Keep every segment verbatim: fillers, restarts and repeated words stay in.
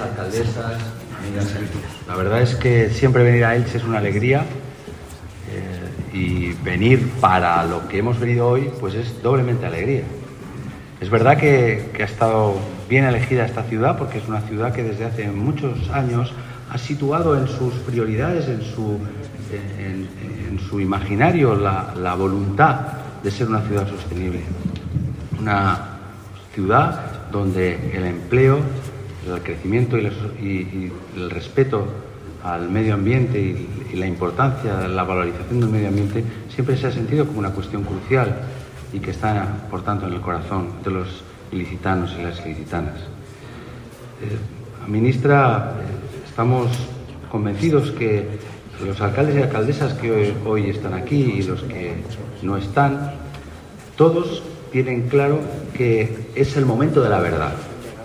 alcaldesas, amigas. La verdad es que siempre venir a Elche es una alegría eh, y venir para lo que hemos venido hoy pues es doblemente alegría. Es verdad que, que ha estado bien elegida esta ciudad porque es una ciudad que desde hace muchos años ha situado en sus prioridades, en su, en, en su imaginario, la, la voluntad de ser una ciudad sostenible. Una ciudad donde el empleo, el crecimiento y, la, y, y el respeto al medio ambiente y, y la importancia de la valorización del medio ambiente siempre se ha sentido como una cuestión crucial y que está, por tanto, en el corazón de los ilicitanos y las ilicitanas. Eh, ministra, eh, estamos convencidos que los alcaldes y alcaldesas que hoy, hoy están aquí y los que no están, todos tienen claro que es el momento de la verdad.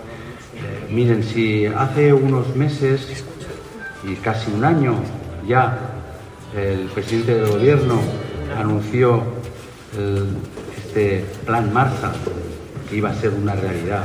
Eh, miren, si hace unos meses y casi un año ya el presidente del gobierno anunció el, este plan Marsa, que iba a ser una realidad,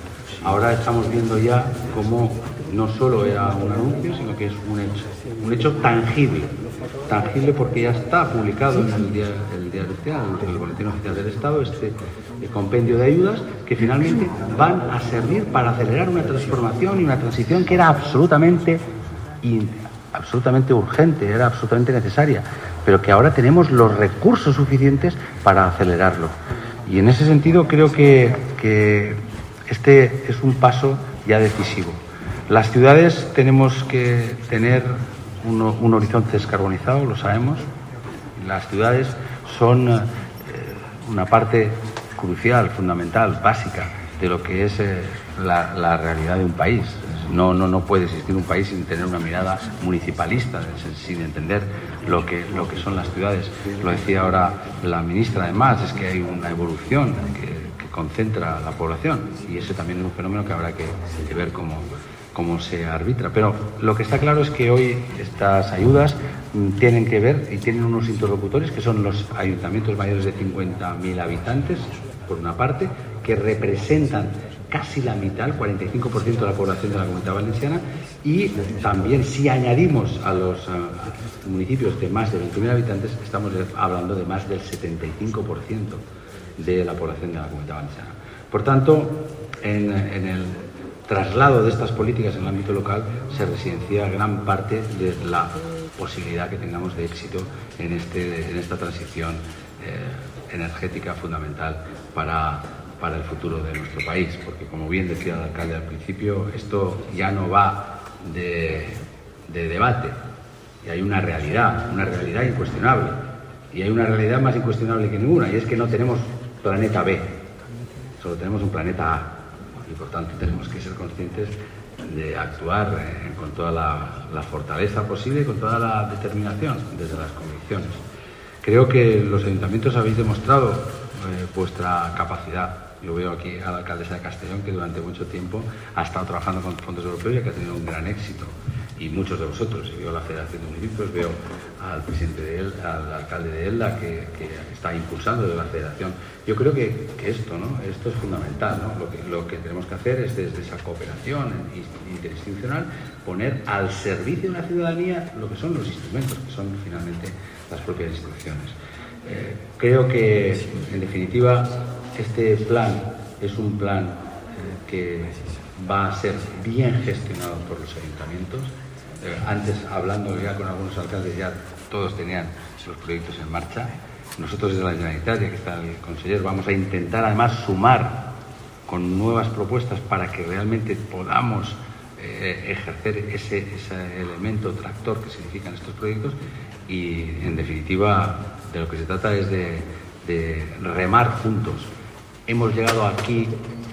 ahora estamos viendo ya cómo no solo era un anuncio, sino que es un hecho, un hecho tangible, tangible porque ya está publicado en el diario, el diario oficial, en el Boletín Oficial del Estado, este compendio de ayudas que finalmente van a servir para acelerar una transformación y una transición que era absolutamente, in, absolutamente urgente, era absolutamente necesaria, pero que ahora tenemos los recursos suficientes para acelerarlo. Y en ese sentido creo que, que este es un paso ya decisivo. Las ciudades tenemos que tener un, un horizonte descarbonizado, lo sabemos. Las ciudades son eh, una parte crucial, fundamental, básica de lo que es eh, la, la realidad de un país. No, no, no puede existir un país sin tener una mirada municipalista, sin entender lo que, lo que son las ciudades. Lo decía ahora la ministra, además, es que hay una evolución que, que concentra la población y ese también es un fenómeno que habrá que, que ver cómo, cómo se arbitra. Pero lo que está claro es que hoy estas ayudas tienen que ver y tienen unos interlocutores que son los ayuntamientos mayores de cincuenta mil habitantes, por una parte, que representan casi la mitad, el cuarenta y cinco por ciento de la población de la Comunidad Valenciana, y también si añadimos a los uh, municipios de más de veinte mil habitantes, estamos hablando de más del setenta y cinco por ciento de la población de la Comunidad Valenciana. Por tanto, en, en el traslado de estas políticas en el ámbito local se residencia gran parte de la posibilidad que tengamos de éxito en, este, en esta transición eh, energética fundamental para para el futuro de nuestro país, porque como bien decía el alcalde al principio, esto ya no va de, de debate, y hay una realidad, una realidad incuestionable, y hay una realidad más incuestionable que ninguna, y es que no tenemos planeta B, solo tenemos un planeta A, y por tanto tenemos que ser conscientes de actuar eh, con toda la, la fortaleza posible y con toda la determinación desde las convicciones. Creo que los ayuntamientos habéis demostrado eh, vuestra capacidad. Yo veo aquí a la alcaldesa de Castellón que durante mucho tiempo ha estado trabajando con fondos europeos y que ha tenido un gran éxito. Y muchos de vosotros, y veo la Federación de Municipios, veo al presidente de él, al alcalde de Elda que, que está impulsando de la Federación. Yo creo que, que esto, ¿no? Esto es fundamental, ¿no? Lo que, lo que tenemos que hacer es desde esa cooperación interinstitucional poner al servicio de la ciudadanía lo que son los instrumentos, que son finalmente las propias instituciones. Eh, creo que, en definitiva, este plan es un plan eh, que va a ser bien gestionado por los ayuntamientos. Eh, antes, hablando ya con algunos alcaldes, ya todos tenían los proyectos en marcha. Nosotros desde la Generalitat, ya que está el conseller, vamos a intentar además sumar con nuevas propuestas para que realmente podamos eh, ejercer ese, ese elemento tractor que significan estos proyectos y, en definitiva, de lo que se trata es de, de remar juntos. Hemos llegado aquí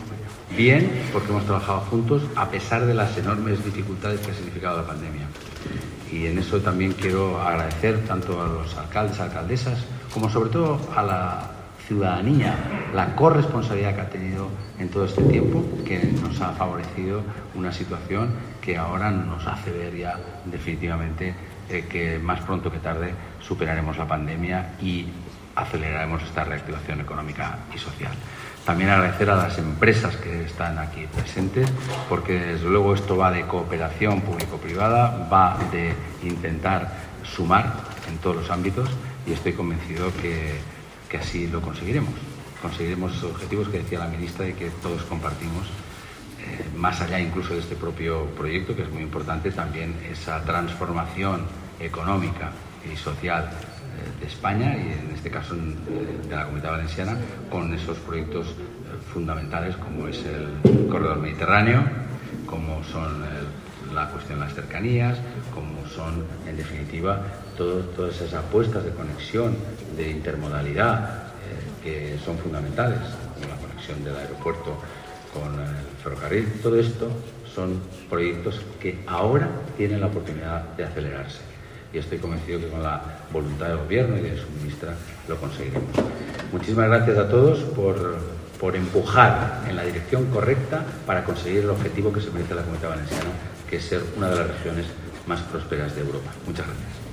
bien porque hemos trabajado juntos a pesar de las enormes dificultades que ha significado la pandemia. Y en eso también quiero agradecer tanto a los alcaldes, alcaldesas, como sobre todo a la ciudadanía, la corresponsabilidad que ha tenido en todo este tiempo, que nos ha favorecido una situación que ahora nos hace ver ya definitivamente eh, que más pronto que tarde superaremos la pandemia y aceleraremos esta reactivación económica y social. También agradecer a las empresas que están aquí presentes, porque desde luego esto va de cooperación público-privada, va de intentar sumar en todos los ámbitos, y estoy convencido que, que así lo conseguiremos. Conseguiremos esos objetivos que decía la ministra y que todos compartimos, eh, más allá incluso de este propio proyecto, que es muy importante, también esa transformación económica y social de España y en este caso de la Comunidad Valenciana, con esos proyectos fundamentales como es el Corredor Mediterráneo, como son el, la cuestión de las cercanías, como son en definitiva todo, todas esas apuestas de conexión, de intermodalidad eh, que son fundamentales, como la conexión del aeropuerto con el ferrocarril. Todo esto son proyectos que ahora tienen la oportunidad de acelerarse. Y estoy convencido que con la voluntad del Gobierno y de su ministra lo conseguiremos. Muchísimas gracias a todos por, por empujar en la dirección correcta para conseguir el objetivo que se merece la Comunidad Valenciana, que es ser una de las regiones más prósperas de Europa. Muchas gracias.